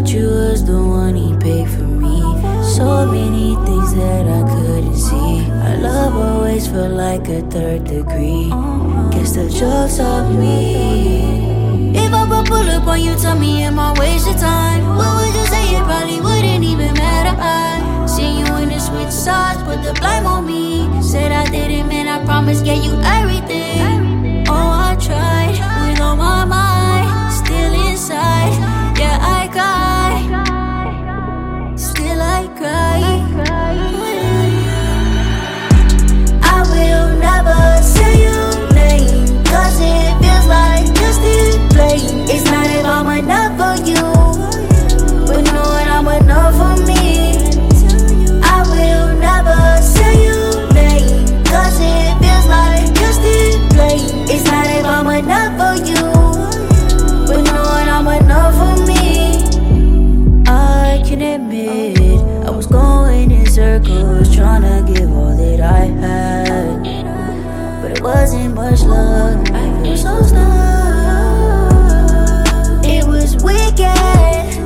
thought you was the one, he paid for me. So many things that I couldn't see. Our love always felt like a third degree. Guess the joke's on me. If I would pull up on you, tell me am I wasting time? What would you say? It probably wouldn't even matter. I seen you in the switch sides, put the blame on me. Said I didn't, man, I promise, gave you everything. Oh, I tried with all my mind, still inside. Yeah, I cry, still I cry. I will never say your name, cause it feels like you're still playing. It's not if I'm enough for you, but know that I'm enough for me. I will never say your name, cause it feels like you're still playing. It's not if I'm enough for you, but know that I'm enough for me. I can admit I was going in circles, trying to give all that I had, but it wasn't much love. I feel so stuck. It was wicked.